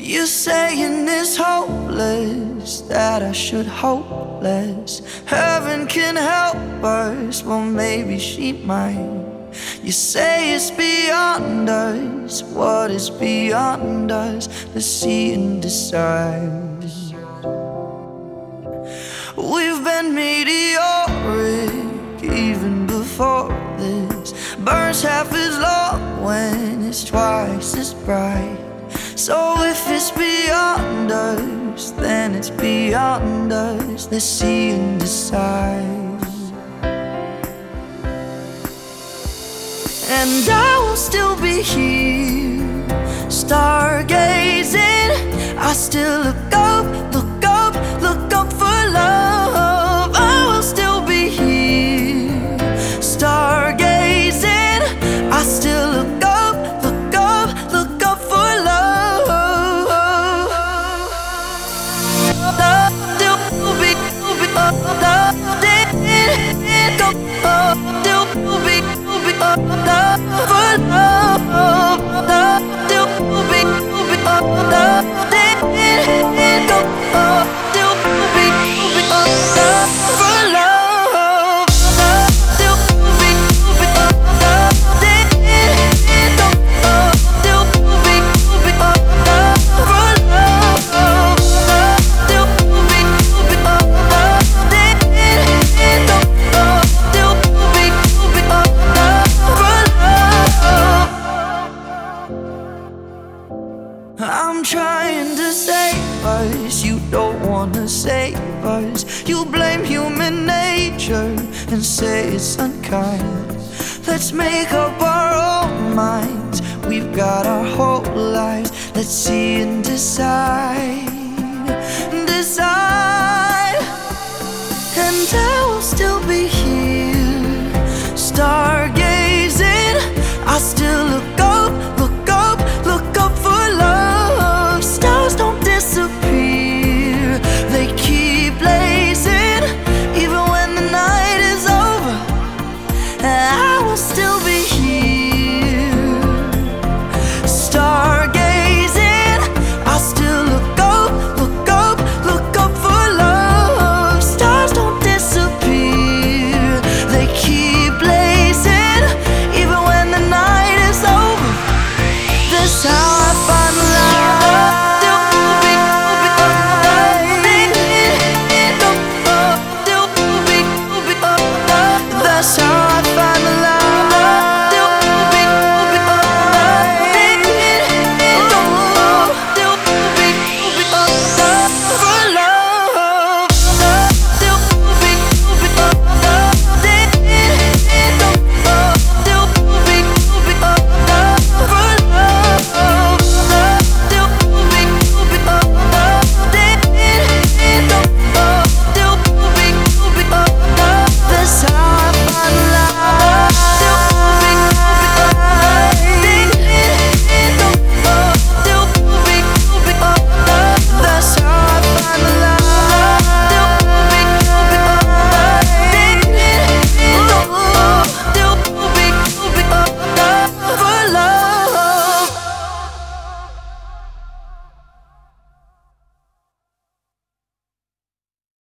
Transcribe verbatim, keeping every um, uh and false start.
You saying it's hopeless, that I should hope less. Heaven can help us, well maybe she might. You say it's beyond us, what is beyond us? Let's see and decide. We've been meteoric even before this. Burns half as long when it's twice as bright. So if it's beyond us, then it's beyond us. Let's see and decide. And I will still be here, stargazing. I still look up, look up, look up for love. I will still be here, stargazing. I still look up, look up, look up for love. Love still be, be up, love didn't go up, still be, be up, love for love. Love still be, be up, love didn't go up, still be, be up, love for love. Love still be, be up, love didn't go up, still be, be up, love for love. Love still be, be up, love didn't go up, still be, be up, love for love. I'm trying to save us, you don't wanna save us. You blame human nature and say it's unkind. Let's make up our own minds, we've got our whole lives. Let's see and decide, decide. And I will still be here, stargazing. I still look up, look up, look up for love. Stars don't disappear, they keep blazing. Even when the night is over, I will still be here, stargazing. I still look up, look up, look up for love. Stars don't disappear, they keep blazing. Even when the night is over, that's how I find love. Still be, be up, still be, be up, that's how